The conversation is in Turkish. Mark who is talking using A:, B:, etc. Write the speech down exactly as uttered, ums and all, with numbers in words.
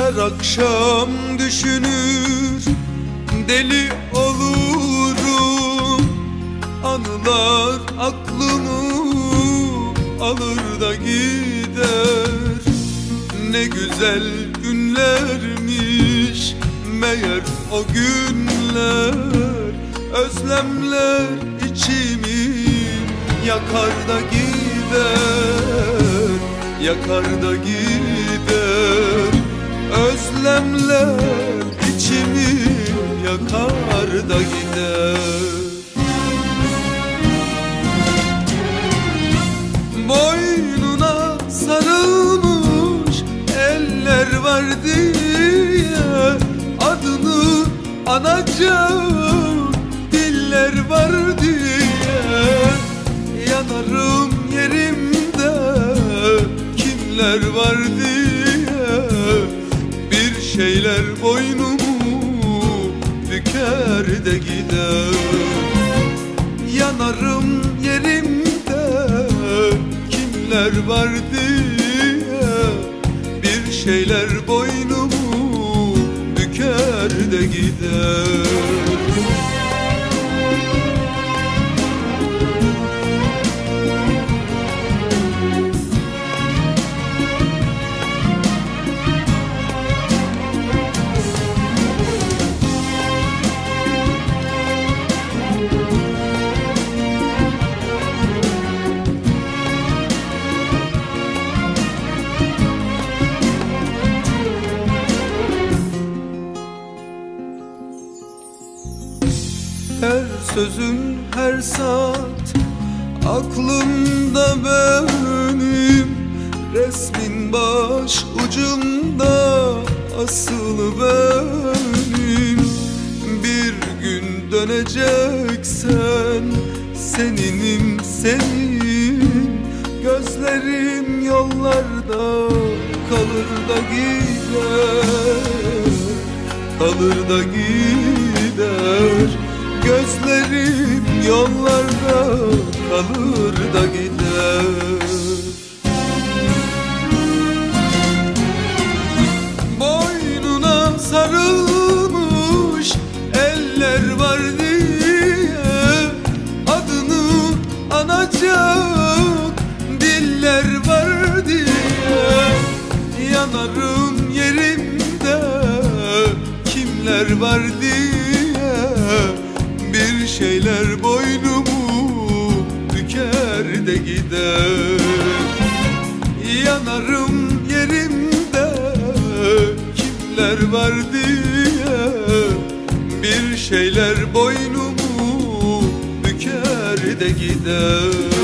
A: Her akşam düşünür deli olurum. Anılar aklımı alır da gider. Ne güzel günlermiş meğer o günler. Özlemler içimi yakar da gider, yakar da gider. Özlemler içimi yakar da gider. Boynuna sarılmış eller var diye adını anacak diller var diye yanarım yerimde kimler var diye. Bir şeyler boynumu büker de gider. Yanarım yerimde kimler var diye. Bir şeyler boynumu büker de gider. Her sözün her saat aklımda benim. Resmin baş ucumda asılı benim. Bir gün döneceksen seninim senin. Gözlerim yollarda kalır da gider, kalır da gider. Gözlerim yollarda kalır da gider. Boynuna sarılmış eller var diye adını anacak diller var diye yanarım yerimde kimler var diye. Bir şeyler boynumu büker de gider. Yanarım yerimde kimler var diye. Bir şeyler boynumu büker de gider.